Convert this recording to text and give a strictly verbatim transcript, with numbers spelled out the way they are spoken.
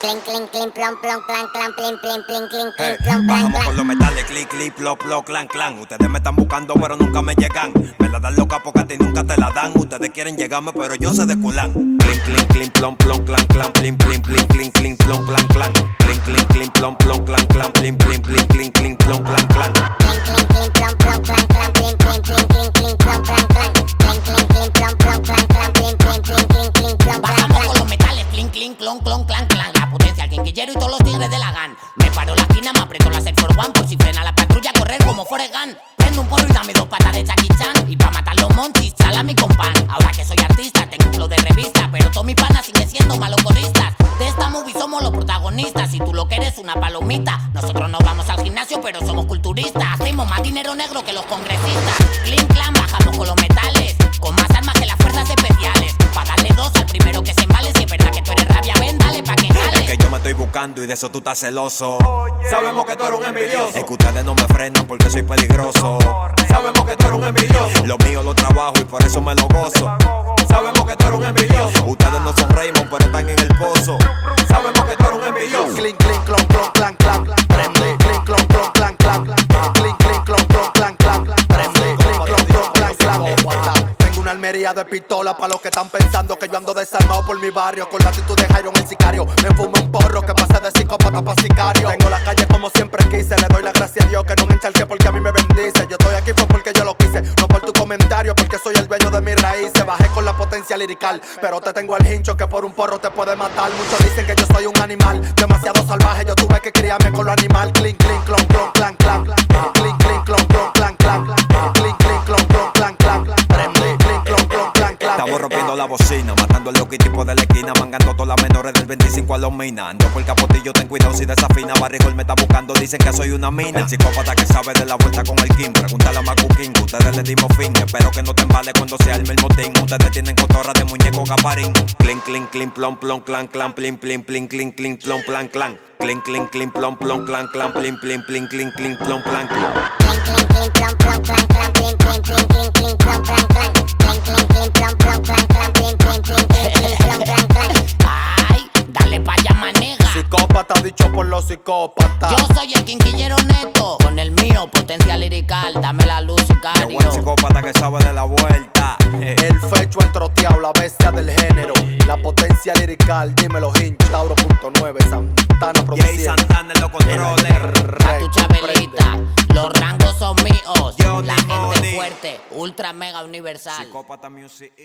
Clink, clink, clink, plom, plom, clan, clan, plin, plin, plin, clink, Hey, clink, plom, clan, bajamos clan. con los metales, clic, clic, plop, plop, clan, clan. Ustedes me están buscando, pero nunca me llegan. Me la dan loca porque a ti nunca te la dan. Ustedes quieren llegarme, pero yo sé de culán. Clink, clink, clink, plom, plom, clan, clan, plin, plin, plin, clink, clink, plom, clan, clan. Clink, clink, clink, plom, plom, clan, clan, plin, plin, plin, clink, clink, plom, clan, clan. Clink, clink, clink, plom, plom, clan, clan, plin, plin, plin, clink, clink, plom, clan, clan. Clink, clink, clink, plom, plom, clan, clan, plin, plin, plin, clink, clink, plom, clan, Bajamos clan. con los metales, clink, clink, clon, clon, clan, clan. La potencia, el quinquillero y todos los tigres de la GAN. Me paro la esquina, me aprieto la Air Force One. Por si frena la patrulla, correr como Forrest Gump. Prendo un porro y dame dos patas de Jackie Chan. Y pa' matar los monchis, salami con pan. Ahora que soy artista, tengo un flow de revista. Pero todos mis panas siguen siendo malos coristas. De esta movie somos los protagonistas. Si tú lo que eres una palomita. Nosotros no vamos al gimnasio, pero somos culturistas. Hacemos más dinero negro que los congresistas. Clean clan, bajamos con los metales. Con más armas que las fuerzas especiales. Pa' darle dos al primero que se embale. Si es verdad que tú eres rabia, ven, dale pa' que jale. Es que yo me estoy buscando y de eso tú estás celoso. Sabemos que tú eres un envidioso. Es que ustedes no me frenan porque soy peligroso. Sabemos que tú eres un envidioso. Lo mío lo trabajo y por eso me lo gozo. Sabemos que tú eres un envidioso. Ustedes no son Raymond, pero están en el pozo. Sabemos que tú eres un envidioso. Clink, clink, clon, clon, clan, clan. Prende, clink, clon, clon, clan, clan. Clink, clink, clon, clon, clan, clan. Prende, clink, clon, clon, clan, clan. Tengo una almería de pistola para los que están pensando que yo ando desarmado por mi barrio. Con la actitud de Jairo el sicario. Me fumo un porro que pasa de psicópata pa' sicario. Tengo la calle como siempre quise. Le doy la gracia a Dios que no me encharque porque a mí me bendice. Yo estoy aquí fue porque yo lo quise. No por tu comentario porque soy el dueño de mis raíces. Bajé con la potencia lirical, pero te tengo el hincho que por un porro te puede matar. Muchos dicen que yo soy un animal demasiado salvaje. Yo tuve que criarme con lo animal. Clink, clink, clon, clon, clan, clan. Clink, clink, clon, clon, clan, clan. Clink, clink, clon, clon, clan, clan. Prende, clink, clon, clon, clan, clan. Estamos rompiendo la bocina, matando al loquitipo de la esquina, mangando todas las menores del veinticinco a los minas. Ando por el capotillo, ten cuidado si desafina. Barrigol me está buscando, dicen que soy una mina. El psicópata que sabe de la vuelta con el King. Pregúntale a Macu King, ustedes le dimos fin. Espero que no te embale cuando se arme el motín. Ustedes tienen cotorra de muñeco gaparín. Clink, clink, clink, plom, plom, clan, clan, plin, plin, plin, clink, clink, plom, plan, clan. Clink, clink, clink, plom, plom, clan, clan, plin, plin, plin, clink, clink, plom, plan, clan. Clink, clink, clink, plom, plom, clan, clan, plin, plin, plin, clink, clink, plom, clan, clan. Clink, clink, clink, plom, plom, clan, clan, plin, plin, plin, clink, clink, plom, clan, clan. Ay, dale pa' allá, manega. Psicópata dicho por los psicópatas. Yo soy el quinquillero neto. Con el mío, potencia lirical. Dame la luz, Qué sicario. buen psicópata que sabe de la vuelta. El fecho, el troteado, la bestia del género. La potencia lirical, dímelo hinch. Tauro punto nueve, Santana Jay produciendo. Santana en los controles. A tu chabelita, los rangos son míos. Johnny La gente Money. fuerte, ultra mega universal. Psicópata music.